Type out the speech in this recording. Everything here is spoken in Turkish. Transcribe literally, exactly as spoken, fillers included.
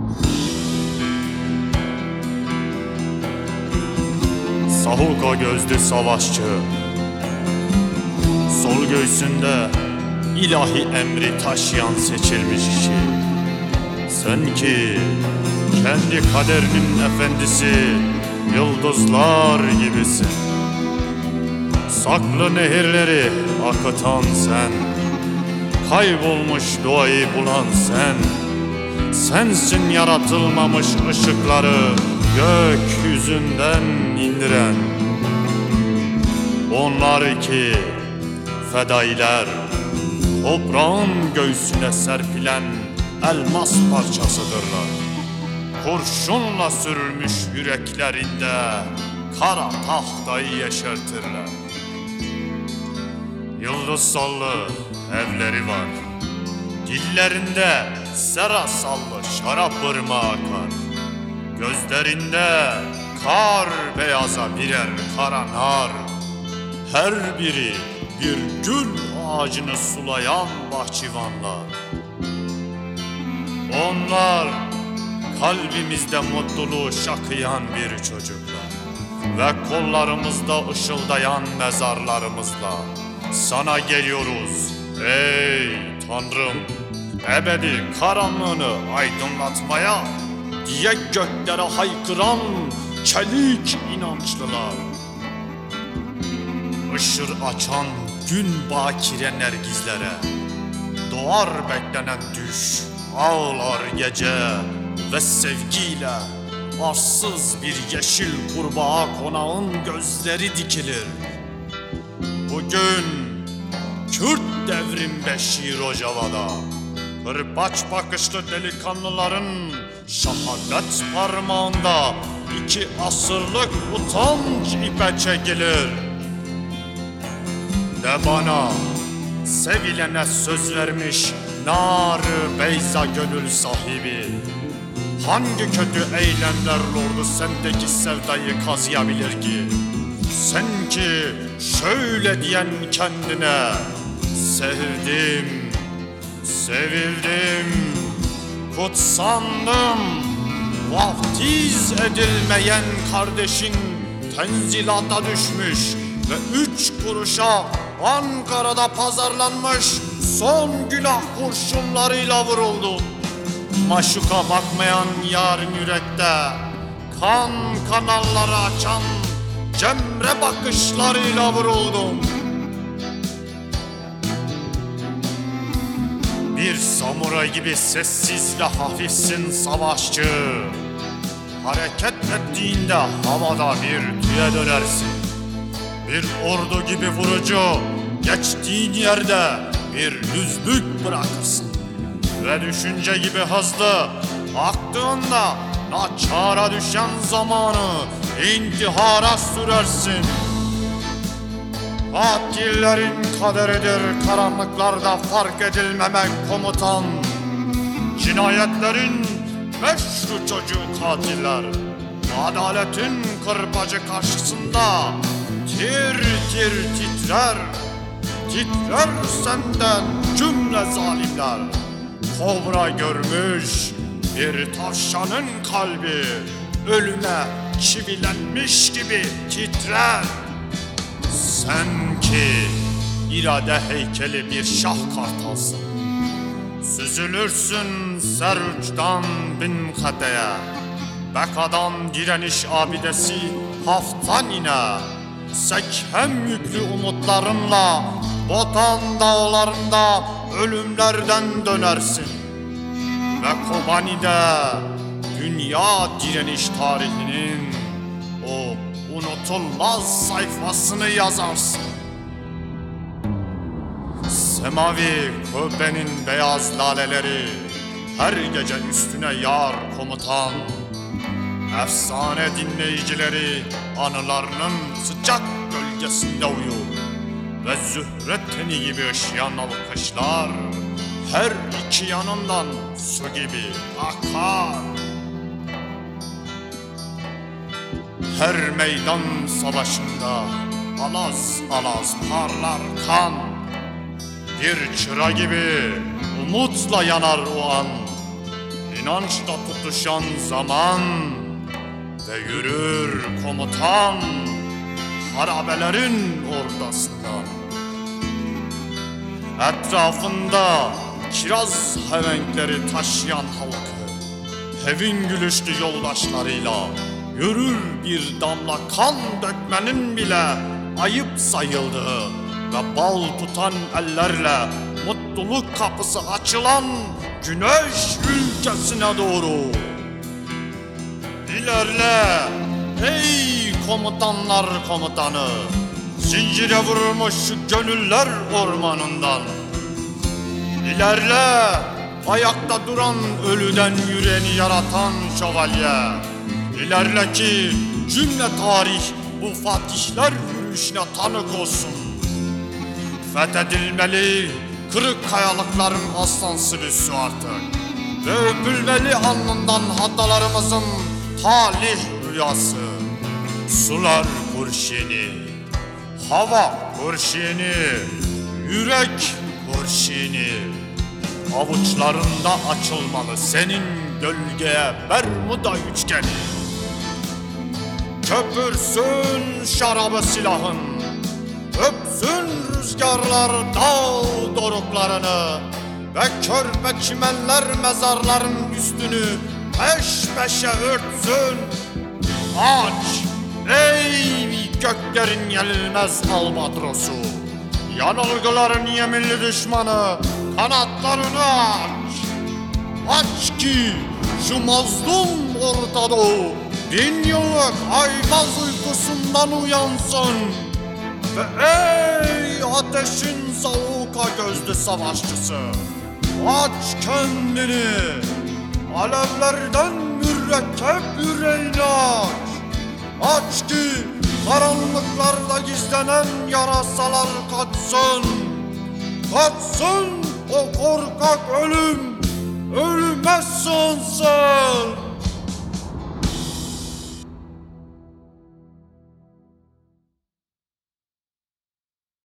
Sahuka gözlü savaşçı, sol göğsünde ilahi emri taşıyan seçilmiş kişi. Sen ki kendi kaderinin efendisi, yıldızlar gibisin. Saklı nehirleri akıtan sen, kaybolmuş doğayı bulan sen. Sensin yaratılmamış ışıkları gökyüzünden indiren. Onlar ki fedailer, toprağın göğsüne serpilen elmas parçasıdırlar. Kurşunla sürülmüş yüreklerinde kara tahtayı yeşertirler. Yıldız sallı evleri var, dillerinde sera sallı şarap ırmağı akar. Gözlerinde kar beyaza birer kara nar. Her biri bir gül ağacını sulayan bahçıvanlar. Onlar kalbimizde mutluluğu şakıyan bir çocuklar ve kollarımızda ışıldayan mezarlarımızla sana geliyoruz ey Tanrım, ebedi karanlığını aydınlatmaya diye göklere haykıran çelik inançlılar. Işır açan gün bakire nergizlere doğar beklenen düş ağlar gece ve sevgiyle arsız bir yeşil kurbağa konağın gözleri dikilir. Bugün Kürt devrim Beşir Rojava'da kırbaç bakışlı delikanlıların şehadet parmağında iki asırlık utanç ipe çekilir. De bana, sevilene söz vermiş nar-ı beyza gönül sahibi, hangi kötü eylemler lordu sendeki sevdayı kazıyabilir ki? Sen ki şöyle diyen kendine, sevdim, sevildim, kutsandım. Vaftiz edilmeyen kardeşin tenzilata düşmüş ve üç kuruşa Ankara'da pazarlanmış son günah kurşunlarıyla vuruldu. Maşuka bakmayan yarın yürekte kan kanalları açan cemre bakışlarıyla vuruldum. Bir samuray gibi sessiz ve hafifsin savaşçı. Hareket ettiğinde havada bir tüye dönersin. Bir ordu gibi vurucu, geçtiğin yerde bir düzlük bırakırsın. Ve düşünce gibi hızlı, aktığında naçara düşen zamanı intihara sürersin. Katillerin kaderidir karanlıklarda fark edilmemek komutan. Cinayetlerin meşru çocuğu katiller. Adaletin kırbacı karşısında tir tir titrer. Titrer senden cümle zalimler. Kobra görmüş bir tavşanın kalbi ölüme çivilenmiş gibi titrer. Sen ki irade heykeli bir şah kartalsın. Süzülürsün Serüç'tan bin kateye. Beka'dan direniş abidesi Haftanine. Sekhem yüklü umutlarınla Botan dağlarında ölümlerden dönersin. Ve Kobani'de dünya direniş tarihinin o unutulmaz sayfasını yazarsın. Semavi kubbenin beyaz laleleri her gece üstüne yağar komutan. Efsane dinleyicileri anılarının sıcak gölgesinde uyur. Ve zühre teni gibi ışıyan alkışlar her iki yanından su gibi akar. Her meydan savaşında alaz alaz parlar kan. Bir çıra gibi umutla yanar o an. İnançla tutuşan zaman ve yürür komutan harabelerin ordasından. Etrafında kiraz hevenkleri taşıyan halkı, hevin gülüşlü yoldaşlarıyla yürür bir damla kan dökmenin bile ayıp sayıldığı ve bal tutan ellerle mutluluk kapısı açılan güneş ülkesine doğru. İlerle ey komutanlar komutanı, zincire vurmuş gönüller ormanından. İlerle ayakta duran ölüden yüreğini yaratan şövalye. İlerle ki cümle tarih bu fatihler yürüyüşüne tanık olsun. Fethedilmeli kırık kayalıkların aslan sürüsü artık ve öpülmeli alnından hatalarımızın talih rüyası. Sular kurşini, hava kurşini, yürek kurşini. Avuçlarında açılmalı senin gölgeye Bermuda üçgeni. Köpürsün şarabı silahın, öpsün rüzgarlar dağ doruklarını ve körpe çimenler mezarların üstünü peş peşe örtsün. Aç ey göklerin yenilmez albatrosu, yanılgıların yeminli düşmanı, kanatlarını aç. Aç ki şu mazlum Orta Doğu bin yıllık aymaz uykusundan uyansın. Ve ey ateşin savuka gözlü savaşçısı, aç kendini, alevlerden mürekkep yüreğini aç. Aç ki karanlıklarda gizlenen yarasalar kaçsın. Kaçsın o korkak ölüm, ölüme sığınsın.